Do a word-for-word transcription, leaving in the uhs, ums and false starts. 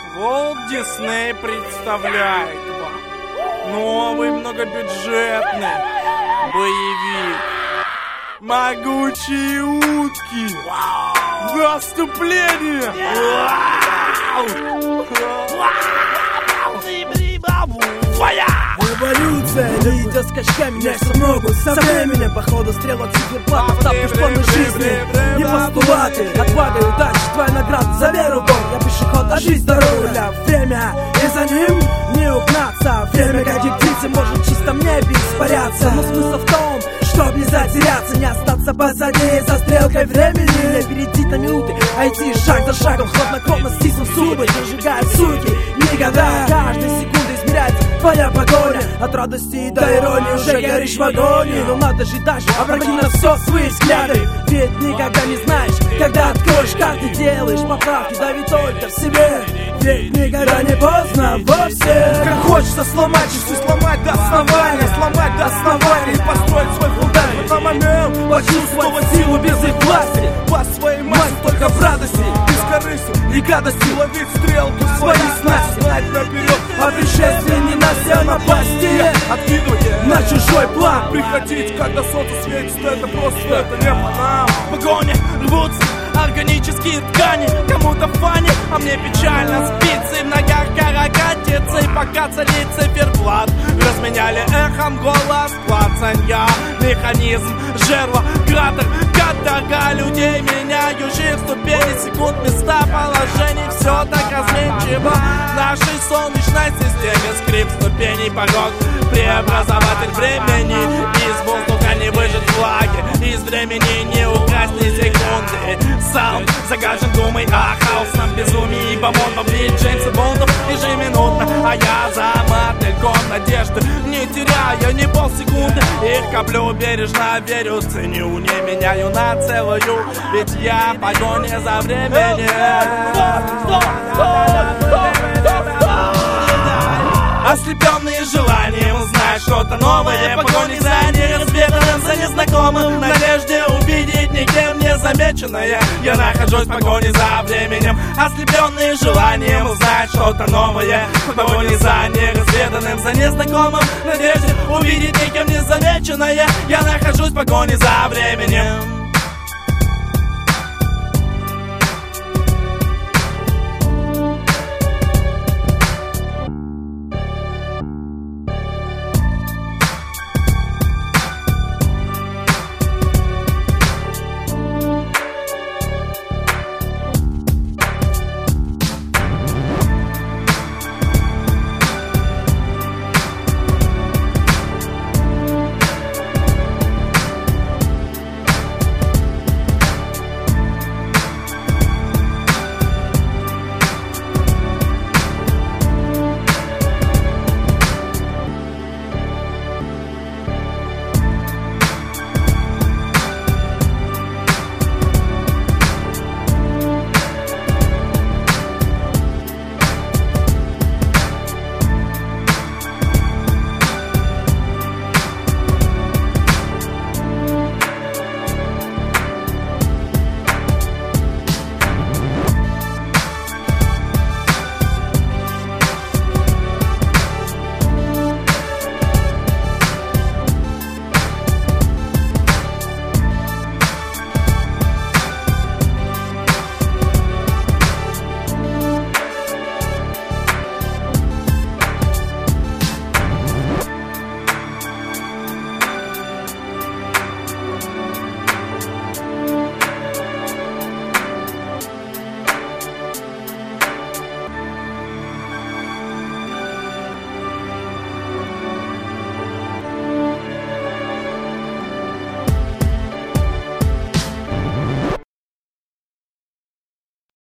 Walt Disney представляет вам новый многобюджетный боевик «Могучие утки». Наступление! Эволюция, люди с качками меняются ногу со временем. По ходу стрелок циферблатов, ставки в полной жизни. Не постулаты, отвага и удача, твоя награда за веру в Бог. Я пешеход, а жизнь здоровья. Время, и за ним не угнаться. Время, как и птицы, может в чистом небе испаряться. Но смысл в том, чтоб не затеряться, не остаться позади за стрелкой времени. Не перейти на минуты, а идти шаг за шагом, хладнокровно стиснув зубы, зажигая сутки, не гадая. Каждой секунды измеряется твоя погоня. От радости до иронии уже горишь в агонии. Но надо жить дальше, опрокинув все свои взгляды. Ведь никогда не знаешь, когда откроешь карты, делаешь поправки, дави только в себе. Ведь никогда не поздно вовсе. Как хочется сломать часы, сломать до основания, сломать до основания и построить свой фундамент. В этот момент почувствовать силу без их власти, по своей массе только в радости, бескорыстию и гадости. Ловить стрелку в свои снасти, знать наперед о пришествии, не нося напасти. Откидывать на чужой план, приходить, когда солнце светит, это просто, это не по нам. В погоне рвутся органические ткани, кому-то фани, а мне печально. Спицы в ногах каракатицы, пока царит циферблат. Разменяли эхом голос клацанья, механизм, жерла, кратер, каторга людей, меняющих ступени, секунд, места, положений. Все так разменчиво в нашей солнечной системе. Скрип ступеней, порог, преобразователь времени. Из воздуха не выжать влаги, из времени не украсть ни секунды. Саунд загажен думой о хаосном безумии, ибо модно влить Джеймса Бондов ежеминутно. А я за мотыльком надежды, не теряя ни полсекунды. Их коплю бережно, верю, ценю, не меняю на целую, ведь я в погоне за временем. Ослепленные желанием узнать что-то новое, погони за неразведанным, за незнакомым, в надежде увидеть никем не замеченное. Я нахожусь в погоне за временем. Ослепленные желанием узнать что-то новое, погони за неразведанным, за незнакомым, в надежде увидеть никем не замеченное. Я нахожусь в погоне за временем.